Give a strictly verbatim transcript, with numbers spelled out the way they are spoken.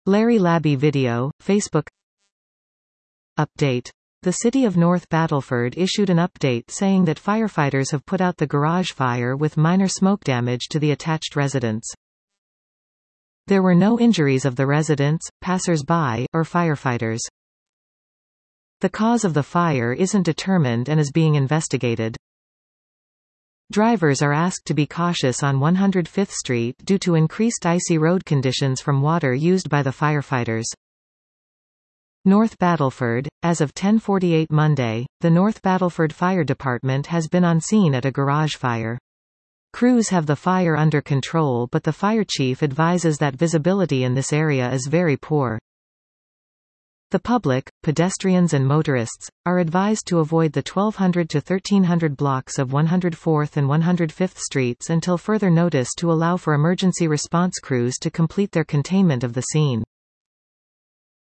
Larry Labby video, Facebook. Update. The city of North Battleford issued an update saying that firefighters have put out the garage fire with minor smoke damage to the attached residence. There were no injuries of the residents, passers-by, or firefighters. The cause of the fire isn't determined and is being investigated. Drivers are asked to be cautious on one hundred fifth Street due to increased icy road conditions from water used by the firefighters. North Battleford. As of ten forty-eight Monday, the North Battleford Fire Department has been on scene at a garage fire. Crews have the fire under control, but the fire chief advises that visibility in this area is very poor. The public, pedestrians and motorists, are advised to avoid the twelve hundred to thirteen hundred blocks of one hundred fourth and one hundred fifth Streets until further notice to allow for emergency response crews to complete their containment of the scene.